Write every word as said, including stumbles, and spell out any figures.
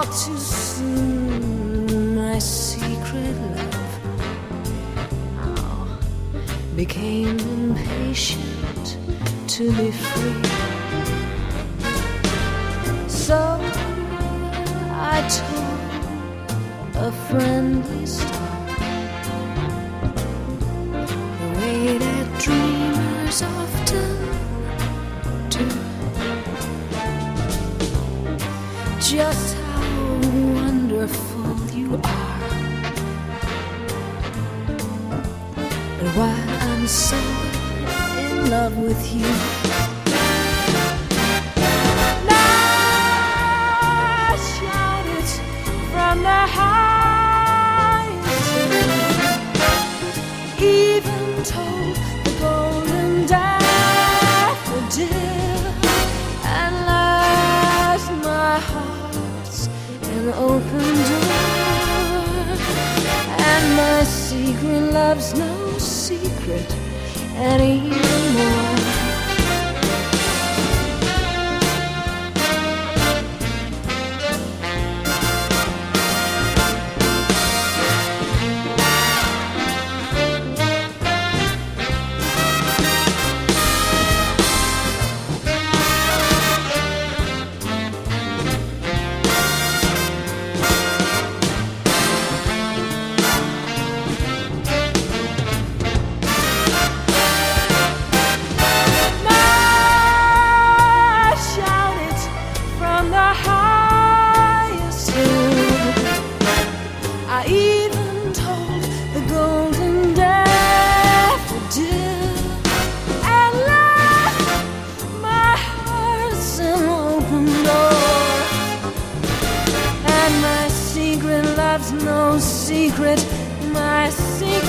too soon, my secret love oh, became impatient to be free. So I told a friendly story, the way that dreamers often do. Just how wonderful you are, and why I'm so in love with you. Now shout it from the highest hill, even told the golden daffodil, and last my heart's an open door, and my secret love's no secret anymore. No secret, my secret